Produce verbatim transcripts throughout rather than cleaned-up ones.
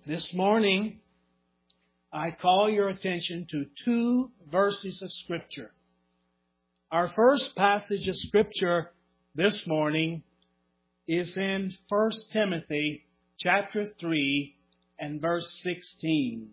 This morning, I call your attention to two verses of Scripture. Our first passage of Scripture this morning is in First Timothy chapter three and verse sixteen.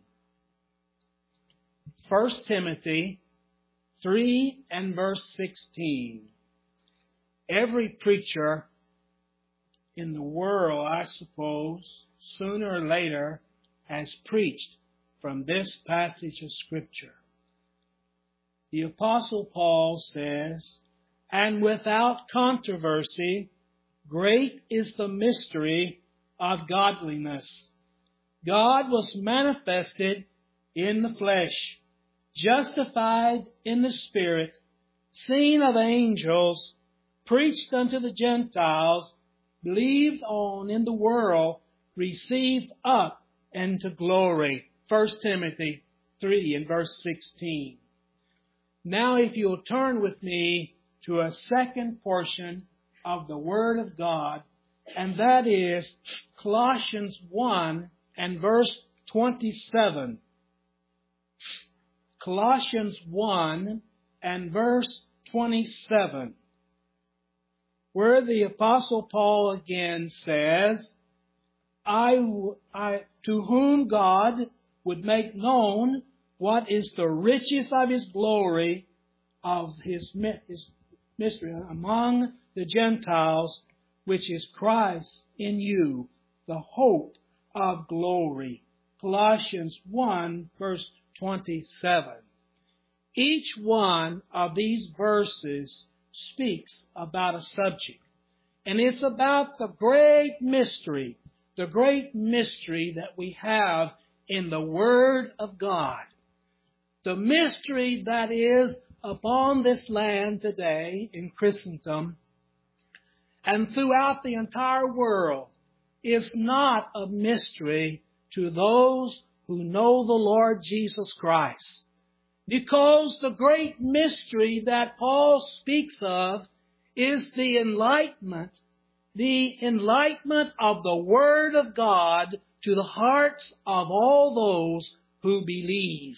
First Timothy three and verse sixteen. Every preacher in the world, I suppose, sooner or later, has preached from this passage of Scripture. The Apostle Paul says, "And without controversy, great is the mystery of godliness. God was manifested in the flesh, justified in the Spirit, seen of angels, preached unto the Gentiles, believed on in the world, received up into glory." First Timothy three and verse sixteen. Now if you'll turn with me to a second portion of the Word of God, and that is Colossians one and verse twenty-seven. Colossians one and verse twenty-seven. Where the Apostle Paul again says, I, I, to whom God would make known what is the riches of His glory of His, his mystery among the Gentiles, which is Christ in you, the hope of glory. Colossians one verse twenty-seven. Each one of these verses speaks about a subject. And it's about the great mystery, the great mystery that we have in the Word of God. The mystery that is upon this land today in Christendom and throughout the entire world is not a mystery to those who know the Lord Jesus Christ. Because the great mystery that Paul speaks of is the enlightenment, the enlightenment of the Word of God to the hearts of all those who believe.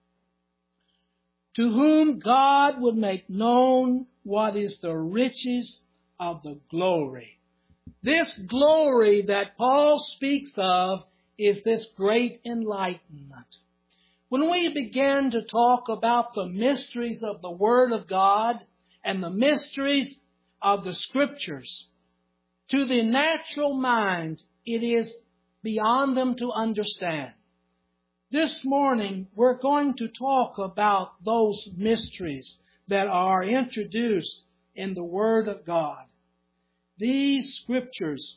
To whom God would make known what is the riches of the glory. This glory that Paul speaks of is this great enlightenment. When we begin to talk about the mysteries of the Word of God and the mysteries of the Scriptures, to the natural mind, it is beyond them to understand. This morning, we're going to talk about those mysteries that are introduced in the Word of God. These Scriptures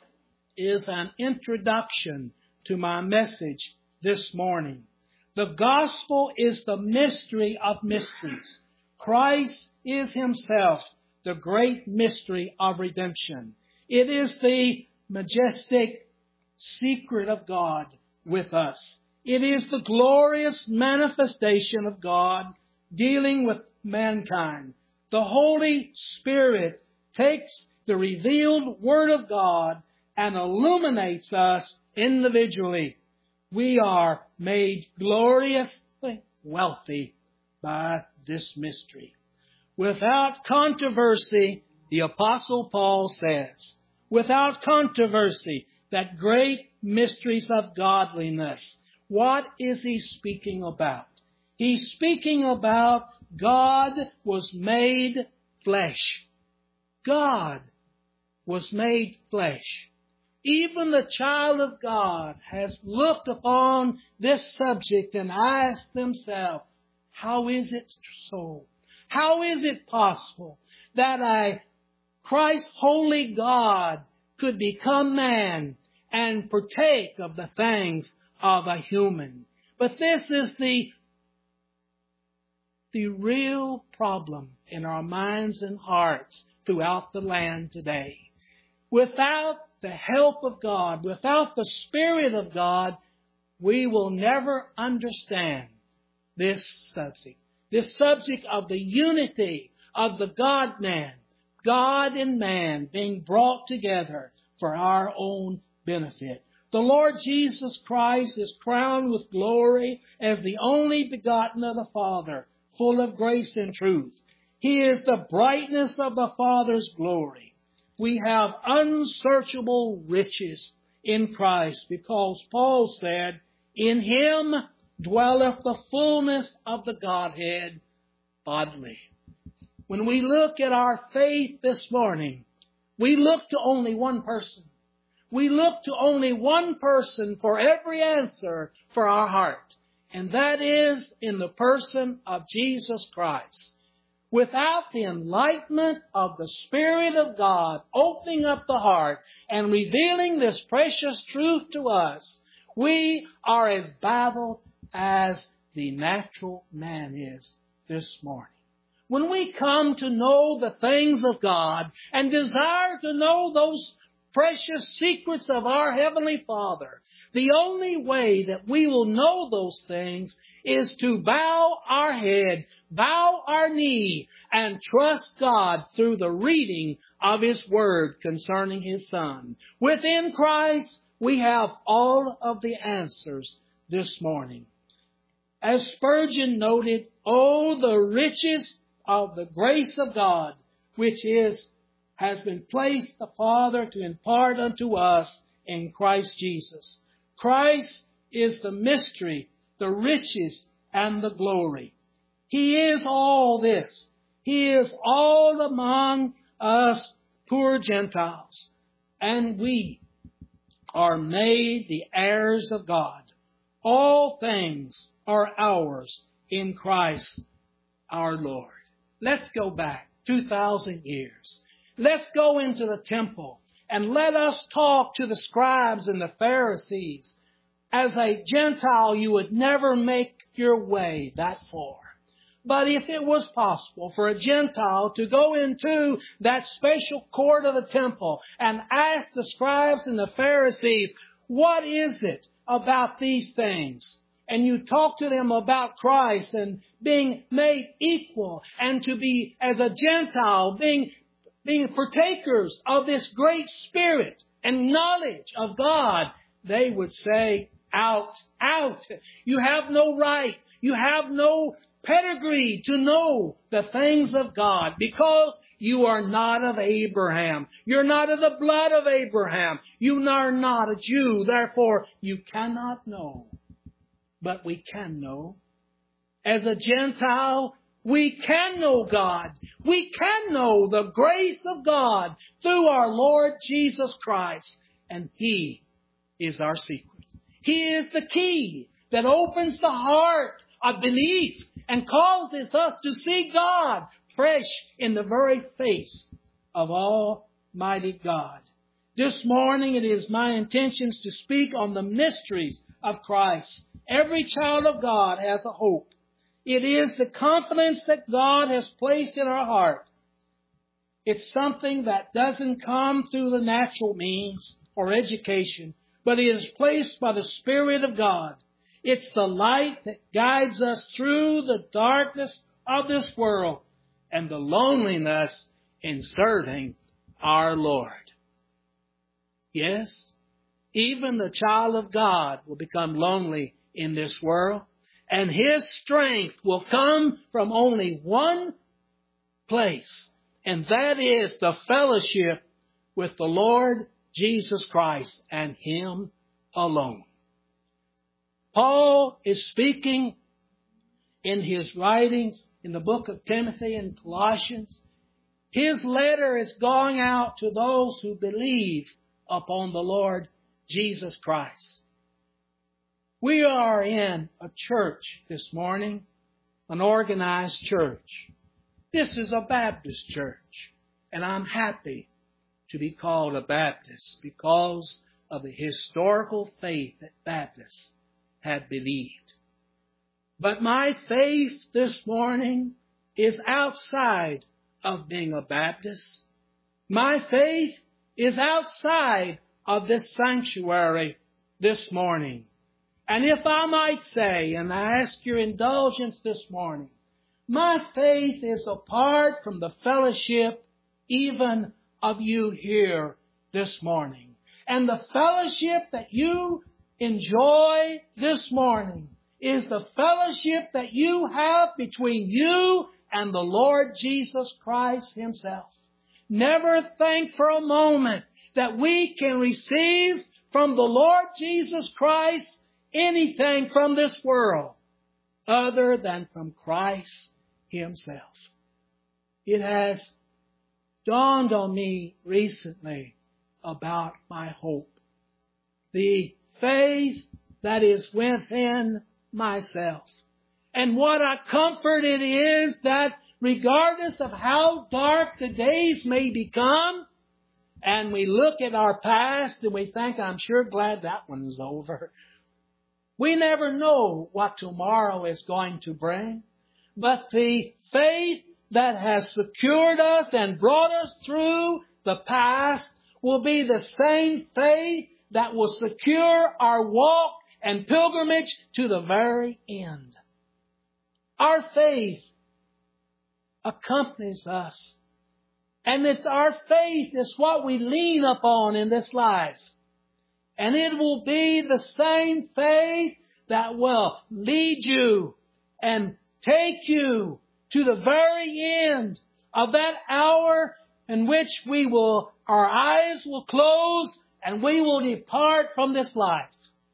is an introduction to my message this morning. The gospel is the mystery of mysteries. Christ is Himself the great mystery of redemption. It is the majestic secret of God with us. It is the glorious manifestation of God dealing with mankind. The Holy Spirit takes the revealed Word of God and illuminates us individually. We are made gloriously wealthy by this mystery. Without controversy, the Apostle Paul says, without controversy, that great mysteries of godliness. What is he speaking about? He's speaking about God was made flesh. God was made flesh. Even the child of God has looked upon this subject and asked themselves, how is it so? How is it possible that a Christ holy God could become man and partake of the things of a human? But this is the, the real problem in our minds and hearts throughout the land today. Without the help of God, without the Spirit of God, we will never understand this subject. This subject of the unity of the God-man, God and man being brought together for our own benefit. The Lord Jesus Christ is crowned with glory as the only begotten of the Father, full of grace and truth. He is the brightness of the Father's glory. We have unsearchable riches in Christ because Paul said, in Him dwelleth the fullness of the Godhead bodily. When we look at our faith this morning, we look to only one person. We look to only one person for every answer for our heart, and that is in the person of Jesus Christ. Without the enlightenment of the Spirit of God opening up the heart and revealing this precious truth to us, we are as baffled as the natural man is this morning. When we come to know the things of God and desire to know those precious secrets of our Heavenly Father, the only way that we will know those things is to bow our head, bow our knee, and trust God through the reading of His Word concerning His Son. Within Christ, we have all of the answers this morning. As Spurgeon noted, oh, the riches of the grace of God, which is has been placed the Father to impart unto us in Christ Jesus. Christ is the mystery, the riches, and the glory. He is all this. He is all among us poor Gentiles. And we are made the heirs of God. All things are ours in Christ our Lord. Let's go back two thousand years. Let's go into the temple and let us talk to the scribes and the Pharisees. As a Gentile, you would never make your way that far. But if it was possible for a Gentile to go into that special court of the temple and ask the scribes and the Pharisees, what is it about these things? And you talk to them about Christ and being made equal and to be, as a Gentile, being being partakers of this great Spirit and knowledge of God, they would say, out, out. You have no right. You have no pedigree to know the things of God because you are not of Abraham. You're not of the blood of Abraham. You are not a Jew. Therefore, you cannot know. But we can know. As a Gentile, we can know God. We can know the grace of God through our Lord Jesus Christ. And He is our secret. He is the key that opens the heart of belief and causes us to see God fresh in the very face of Almighty God. This morning it is my intentions to speak on the mysteries of Christ. Every child of God has a hope. It is the confidence that God has placed in our heart. It's something that doesn't come through the natural means or education, but it is placed by the Spirit of God. It's the light that guides us through the darkness of this world and the loneliness in serving our Lord. Yes, even the child of God will become lonely in this world. And his strength will come from only one place. And that is the fellowship with the Lord Jesus Christ and Him alone. Paul is speaking in his writings in the book of Timothy and Colossians. His letter is going out to those who believe upon the Lord Jesus Christ. We are in a church this morning, an organized church. This is a Baptist church, and I'm happy to be called a Baptist because of the historical faith that Baptists had believed. But my faith this morning is outside of being a Baptist. My faith is outside of this sanctuary this morning. And if I might say, and I ask your indulgence this morning, my faith is apart from the fellowship even of you here this morning. And the fellowship that you enjoy this morning is the fellowship that you have between you and the Lord Jesus Christ Himself. Never think for a moment that we can receive from the Lord Jesus Christ anything from this world other than from Christ Himself. It has dawned on me recently about my hope. The faith that is within myself. And what a comfort it is that regardless of how dark the days may become, and we look at our past and we think, I'm sure glad that one is over. We never know what tomorrow is going to bring. But the faith that has secured us and brought us through the past will be the same faith that will secure our walk and pilgrimage to the very end. Our faith accompanies us. And it's our faith is what we lean upon in this life. And it will be the same faith that will lead you and take you to the very end of that hour in which we will, our eyes will close and we will depart from this life.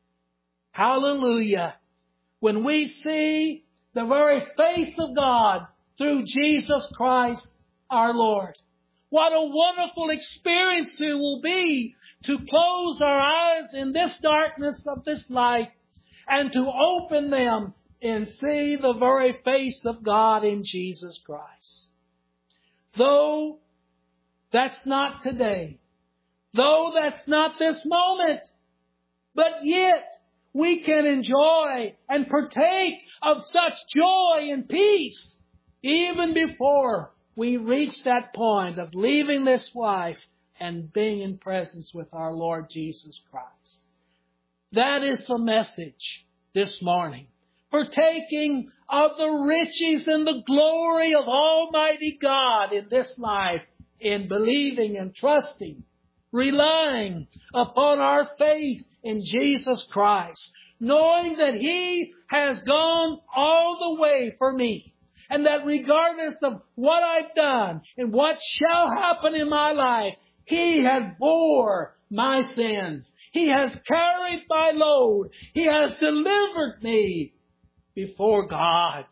Hallelujah. When we see the very face of God through Jesus Christ our Lord. What a wonderful experience it will be to close our eyes in this darkness of this life and to open them and see the very face of God in Jesus Christ. Though that's not today, though that's not this moment, but yet we can enjoy and partake of such joy and peace even before we reach that point of leaving this life and being in presence with our Lord Jesus Christ. That is the message this morning. Partaking of the riches and the glory of Almighty God in this life, in believing and trusting, relying upon our faith in Jesus Christ, knowing that He has gone all the way for me. And that regardless of what I've done and what shall happen in my life, He has bore my sins. He has carried my load. He has delivered me before God.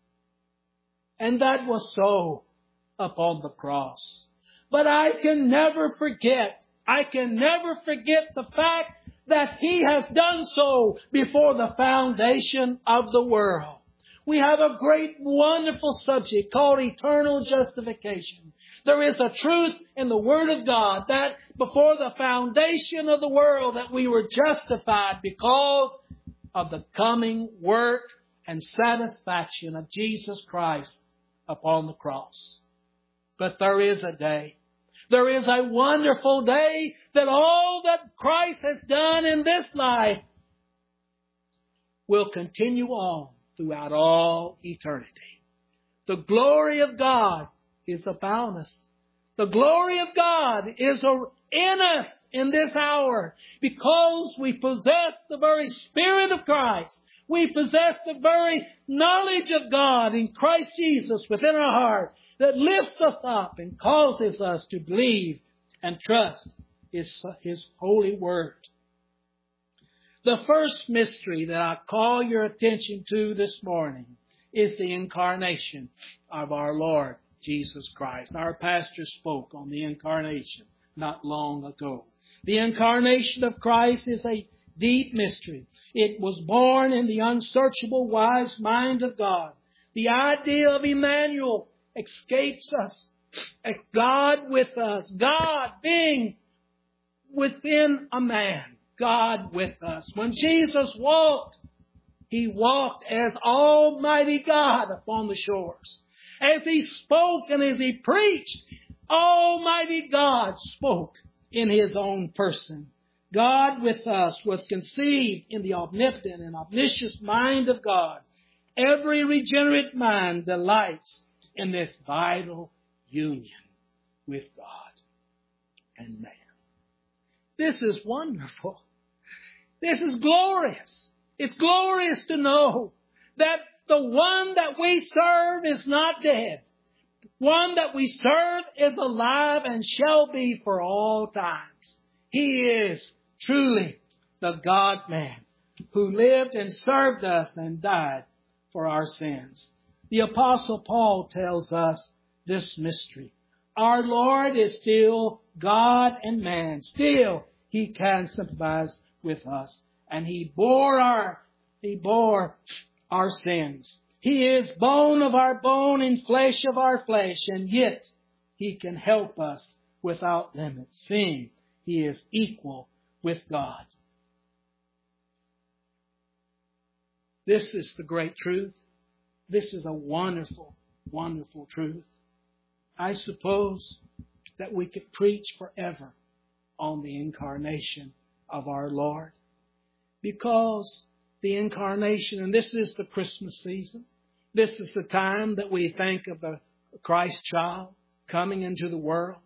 And that was so upon the cross. But I can never forget, I can never forget the fact that He has done so before the foundation of the world. We have a great, wonderful subject called eternal justification. There is a truth in the Word of God that before the foundation of the world that we were justified because of the coming work and satisfaction of Jesus Christ upon the cross. But there is a day. There is a wonderful day that all that Christ has done in this life will continue on throughout all eternity. The glory of God is upon us. The glory of God is in us in this hour because we possess the very Spirit of Christ. We possess the very knowledge of God in Christ Jesus within our heart that lifts us up and causes us to believe and trust His, His holy word. The first mystery that I call your attention to this morning is the incarnation of our Lord Jesus Christ. Our pastor spoke on the incarnation not long ago. The incarnation of Christ is a deep mystery. It was born in the unsearchable wise mind of God. The idea of Emmanuel escapes us. God with us. God being within a man. God with us. When Jesus walked, He walked as Almighty God upon the shores. As He spoke and as He preached, Almighty God spoke in His own person. God with us was conceived in the omnipotent and omniscient mind of God. Every regenerate mind delights in this vital union with God and man. This is wonderful. This is glorious. It's glorious to know that the one that we serve is not dead. One that we serve is alive and shall be for all times. He is truly the God-man who lived and served us and died for our sins. The Apostle Paul tells us this mystery. Our Lord is still God and man. Still, He can sympathize with us. And He bore our, He bore our sins. He is bone of our bone and flesh of our flesh. And yet, He can help us without limit, seeing He is equal with God. This is the great truth. This is a wonderful, wonderful truth. I suppose that we could preach forever on the incarnation of our Lord. Because the incarnation, and this is the Christmas season. This is the time that we think of the Christ child coming into the world.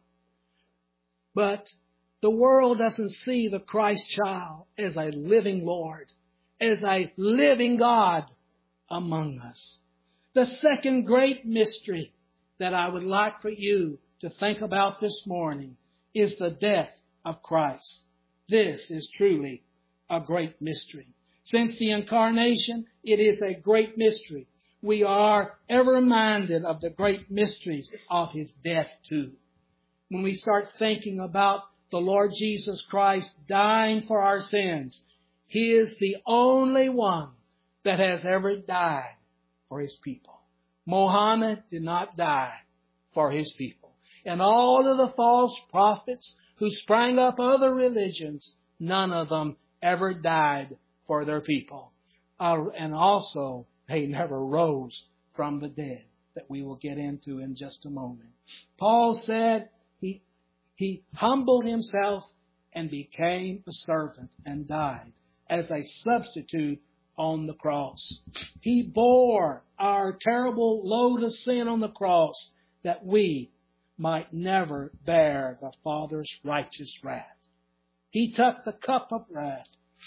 But the world doesn't see the Christ child as a living Lord, as a living God among us. The second great mystery that I would like for you to think about this morning is the death of Christ. This is truly a great mystery. Since the incarnation, it is a great mystery. We are ever reminded of the great mysteries of His death too. When we start thinking about the Lord Jesus Christ dying for our sins, He is the only one that has ever died for His people. Muhammad did not die for his people. And all of the false prophets who sprang up other religions, none of them ever died for their people. Uh, and also, they never rose from the dead, that we will get into in just a moment. Paul said he, he humbled himself and became a servant and died as a substitute on the cross. He bore our terrible load of sin on the cross that we might never bear the Father's righteous wrath. He took the cup of wrath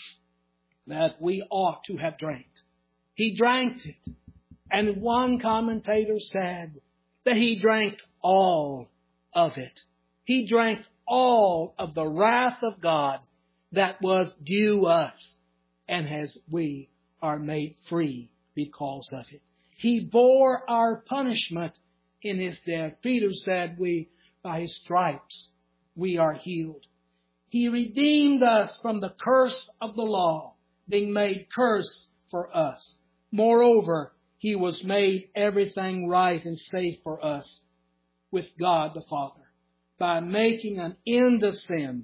that we ought to have drank. He drank it. And one commentator said that He drank all of it. He drank all of the wrath of God that was due us, and as we are made free because of it. He bore our punishment in His death. Peter said, we, by His stripes, we are healed. He redeemed us from the curse of the law, being made curse for us. Moreover, He was made everything right and safe for us with God the Father by making an end of sin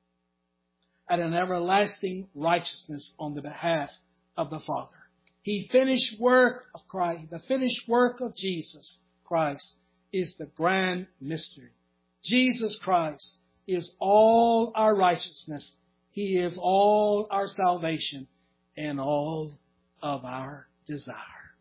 and an everlasting righteousness on the behalf of the Father. He finished work of Christ, the finished work of Jesus Christ is the grand mystery. Jesus Christ is all our righteousness. He is all our salvation and all of our desire.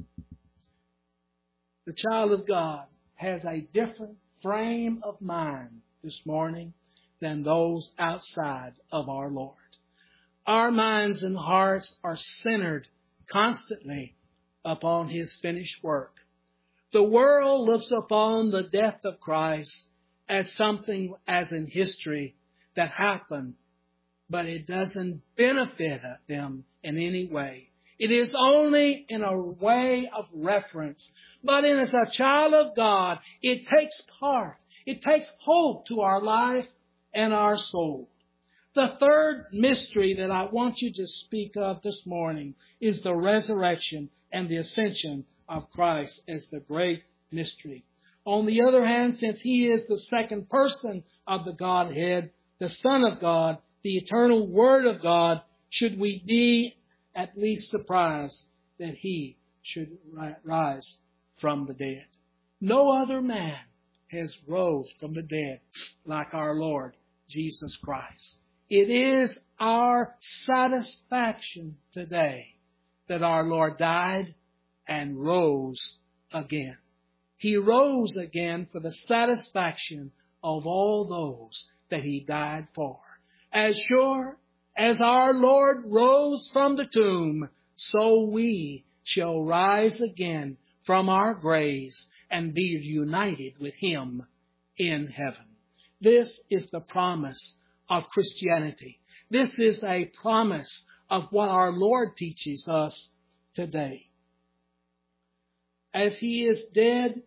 The child of God has a different frame of mind this morning than those outside of our Lord. Our minds and hearts are centered constantly upon His finished work. The world looks upon the death of Christ as something as in history that happened, but it doesn't benefit them in any way. It is only in a way of reference. But as a child of God, it takes part. It takes hope to our life and our soul. The third mystery that I want you to speak of this morning is the resurrection and the ascension of Christ as the great mystery. On the other hand, since He is the second person of the Godhead, the Son of God, the eternal Word of God, should we be at least surprised that He should rise from the dead? No other man has rose from the dead like our Lord Jesus Christ. It is our satisfaction today that our Lord died and rose again. He rose again for the satisfaction of all those that He died for. As sure as our Lord rose from the tomb, so we shall rise again from our graves and be united with Him in heaven. This is the promise of Christianity. This is a promise of what our Lord teaches us today. As He is dead,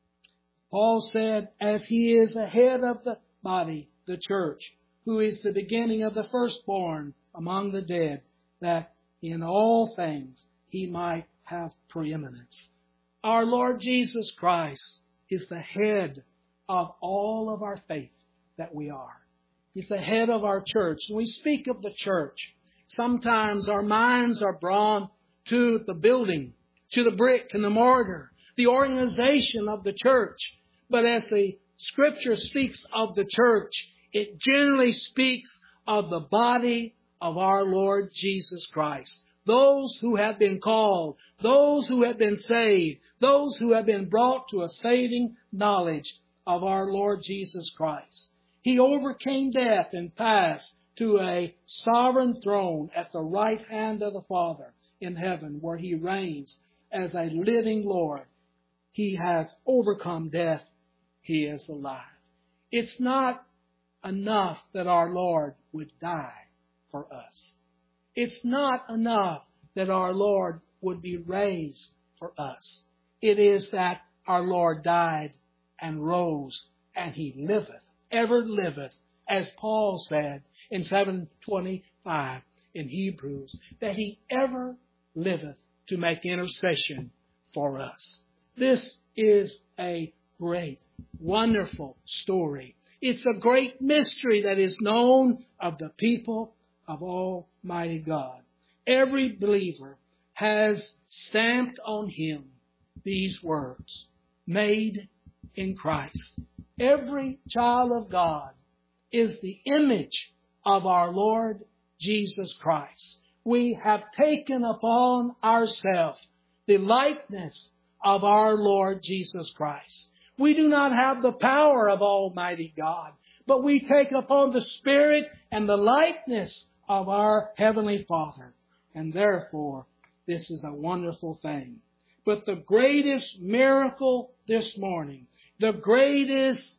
Paul said, as He is the head of the body, the church, who is the beginning of the firstborn among the dead, that in all things He might have preeminence. Our Lord Jesus Christ is the head of all of our faith that we are. He's the head of our church. When we speak of the church, sometimes our minds are drawn to the building, to the brick and the mortar, the organization of the church. But as the Scripture speaks of the church, it generally speaks of the body of our Lord Jesus Christ. Those who have been called, those who have been saved, those who have been brought to a saving knowledge of our Lord Jesus Christ. He overcame death and passed to a sovereign throne at the right hand of the Father in heaven, where He reigns as a living Lord. He has overcome death. He is alive. It's not enough that our Lord would die for us. It's not enough that our Lord would be raised for us. It is that our Lord died and rose, and He liveth, ever liveth, as Paul said in seven twenty-five in Hebrews, that He ever liveth to make intercession for us. This is a great, wonderful story. It's a great mystery that is known of the people of Almighty God. Every believer has stamped on him these words, made in Christ. Every child of God is the image of our Lord Jesus Christ. We have taken upon ourselves the likeness of our Lord Jesus Christ. We do not have the power of Almighty God, but we take upon the Spirit and the likeness of our Heavenly Father. And therefore, this is a wonderful thing. But the greatest miracle this morning, the greatest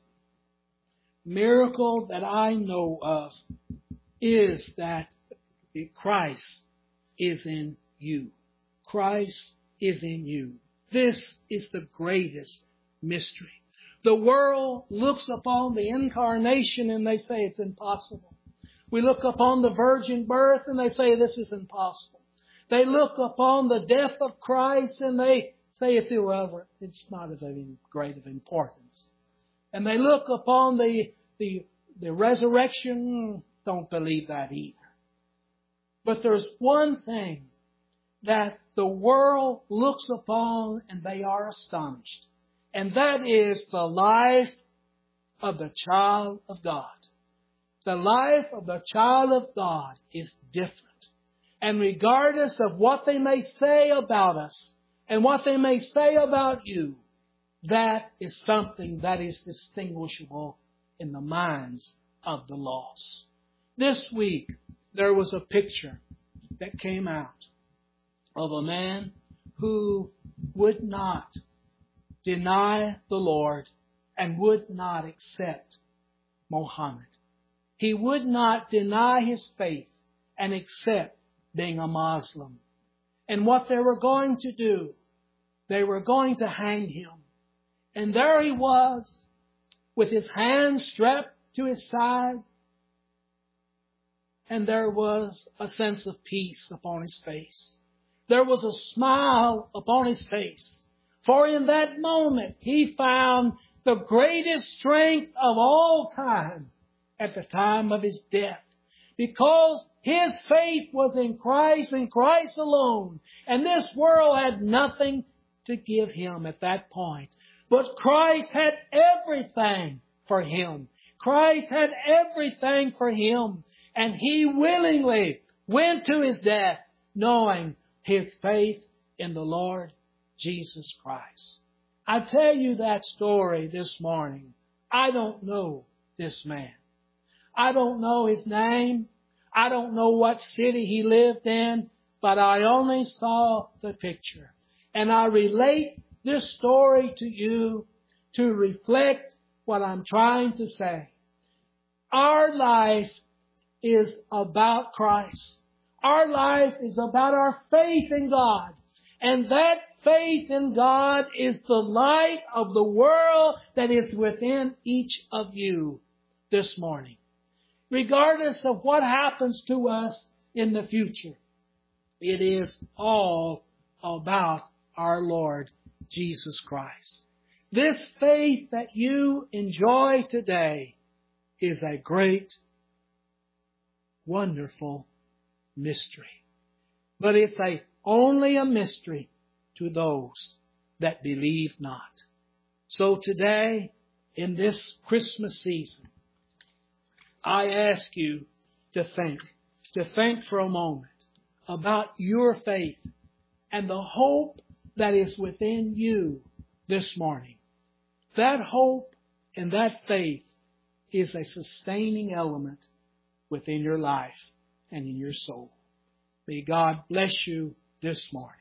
miracle that I know of, is that Christ is in you. Christ is in you. This is the greatest mystery. The world looks upon the incarnation and they say it's impossible. We look upon the virgin birth and they say this is impossible. They look upon the death of Christ and they say it's irrelevant. It's not of any great of importance. And they look upon the, the, the resurrection, don't believe that either. But there's one thing that the world looks upon and they are astonished. And that is the life of the child of God. The life of the child of God is different. And regardless of what they may say about us and what they may say about you, that is something that is distinguishable in the minds of the lost. This week, there was a picture that came out of a man who would not deny the Lord and would not accept Mohammed. He would not deny his faith and accept being a Muslim. And what they were going to do, they were going to hang him. And there he was, with his hands strapped to his side. And there was a sense of peace upon his face. There was a smile upon his face. For in that moment, he found the greatest strength of all time at the time of his death. Because his faith was in Christ and Christ alone. And this world had nothing to give him at that point. But Christ had everything for him. Christ had everything for him. And he willingly went to his death, knowing his faith in the Lord Jesus Christ. I tell you that story this morning. I don't know this man. I don't know his name. I don't know what city he lived in, but I only saw the picture. And I relate this story to you to reflect what I'm trying to say. Our life is about Christ. Our life is about our faith in God. And that faith in God is the light of the world that is within each of you this morning. Regardless of what happens to us in the future, it is all about our Lord Jesus Christ. This faith that you enjoy today is a great, wonderful mystery. But it's a, only a mystery to those that believe not. So today, in this Christmas season, I ask you to think, to think for a moment about your faith and the hope that is within you this morning. That hope and that faith is a sustaining element within your life and in your soul. May God bless you this morning.